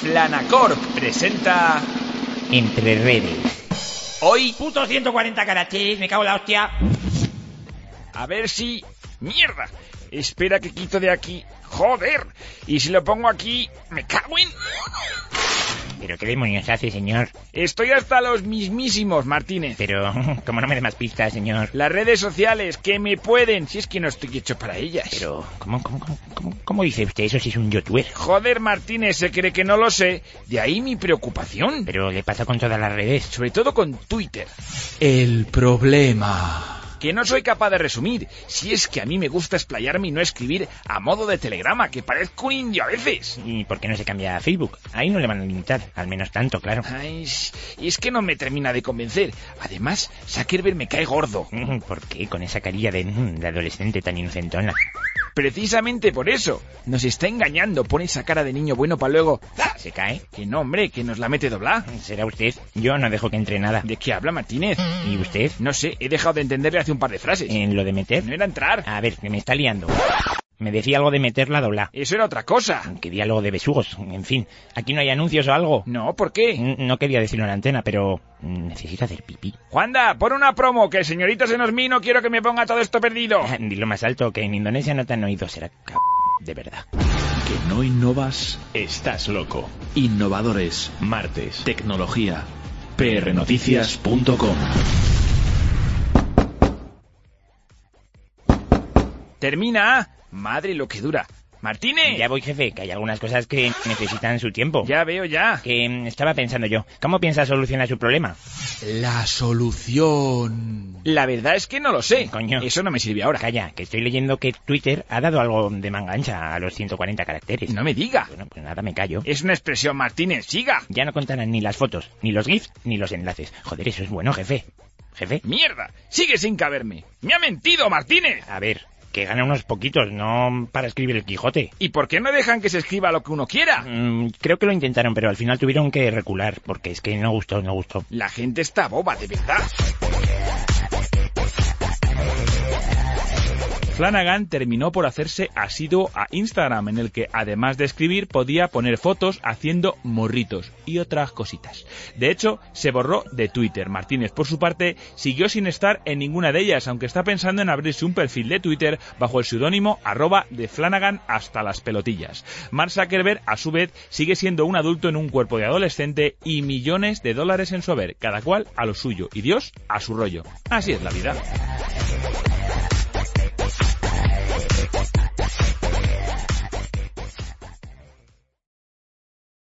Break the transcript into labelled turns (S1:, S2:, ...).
S1: Flanacorp presenta
S2: Entre redes.
S1: hoy...
S2: Puto 140 caracteres, me cago en la hostia.
S1: A ver si... ¡Mierda! Espera que quito de aquí. ¡Joder! Y si lo pongo aquí... ¡Me cago en...!
S2: ¿Pero qué demonios hace, señor?
S1: Estoy hasta los mismísimos, Martínez.
S2: Pero, ¿cómo no me dé más pistas, señor?
S1: Las redes sociales, que me pueden, si es que no estoy hecho para ellas.
S2: Pero, ¿cómo dice usted eso si es un youtuber?
S1: Joder, Martínez, se cree que no lo sé. De ahí mi preocupación.
S2: Pero le pasa con todas las redes.
S1: Sobre todo con Twitter.
S3: El problema...
S1: Que no soy capaz de resumir, si es que a mí me gusta explayarme y no escribir a modo de telegrama, que parezco un indio a veces.
S2: ¿Y por qué no se cambia a Facebook? Ahí no le van a limitar, al menos tanto, claro.
S1: Ay, y es que no me termina de convencer. Además, Zuckerberg me cae gordo.
S2: ¿Por qué? Con esa carilla de adolescente tan inocentona.
S1: Precisamente por eso. Nos está engañando, pone esa cara de niño bueno para luego... ¡Ah!
S2: ¿Se cae?
S1: Que no, hombre, que nos la mete doblar.
S2: ¿Será usted? Yo no dejo que entre nada.
S1: ¿De qué habla, Martínez?
S2: ¿Y usted?
S1: No sé, he dejado de entenderle hace un par de frases.
S2: ¿En lo de meter?
S1: No era entrar.
S2: A ver, que me está liando. Me decía algo de meterla a doblar.
S1: Eso era otra cosa.
S2: ¿Qué diálogo de besugos? En fin, ¿aquí no hay anuncios o algo?
S1: No, ¿por qué?
S2: No quería decirlo en la antena, pero... necesito hacer pipí.
S1: Juanda, pon una promo, que el señorito Senosmi no quiero que me ponga todo esto perdido.
S2: Dilo más alto, que en Indonesia no te han oído, será de verdad.
S3: Que no innovas, estás loco. Innovadores, martes, tecnología, prnoticias.com.
S1: Termina. Madre lo que dura. Martínez.
S2: Ya voy, jefe, que hay algunas cosas que necesitan su tiempo.
S1: Ya veo, ya.
S2: Que estaba pensando yo, ¿cómo piensa solucionar su problema?
S3: La solución...
S1: La verdad es que no lo sé.
S2: Coño.
S1: Eso no me sirve ahora.
S2: Calla, que estoy leyendo que Twitter ha dado algo de manga ancha a los 140 caracteres.
S1: No me diga.
S2: Bueno, pues nada, me callo.
S1: Es una expresión, Martínez. Siga.
S2: Ya no contarán ni las fotos, ni los GIFs, ni los enlaces. Joder, eso es bueno, jefe. Jefe.
S1: ¡Mierda! Sigue sin caberme. ¡Me ha mentido, Martínez!
S2: A ver, que gana unos poquitos, no para escribir el Quijote.
S1: ¿Y por qué no dejan que se escriba lo que uno quiera?
S2: Creo que lo intentaron, pero al final tuvieron que recular, porque es que no gustó.
S1: La gente está boba, de verdad. Flanagan terminó por hacerse asiduo a Instagram, en el que además de escribir podía poner fotos haciendo morritos y otras cositas. De hecho, se borró de Twitter. Martínez, por su parte, siguió sin estar en ninguna de ellas, aunque está pensando en abrirse un perfil de Twitter bajo el seudónimo @de_Flanagan hasta las pelotillas. Mark Zuckerberg, a su vez, sigue siendo un adulto en un cuerpo de adolescente y millones de dólares en su haber, cada cual a lo suyo y Dios a su rollo. Así es la vida.